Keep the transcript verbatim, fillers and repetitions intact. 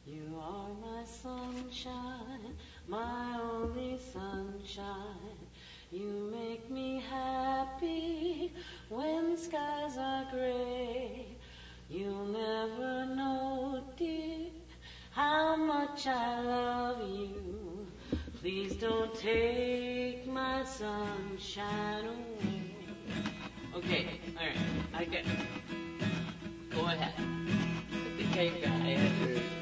You are my sunshine, my only sunshine. You make me happy when skies are gray. You'll never know, dear, how much I love you. Please don't take my sunshine away. Okay, alright, I get it. Go ahead. I think I got it.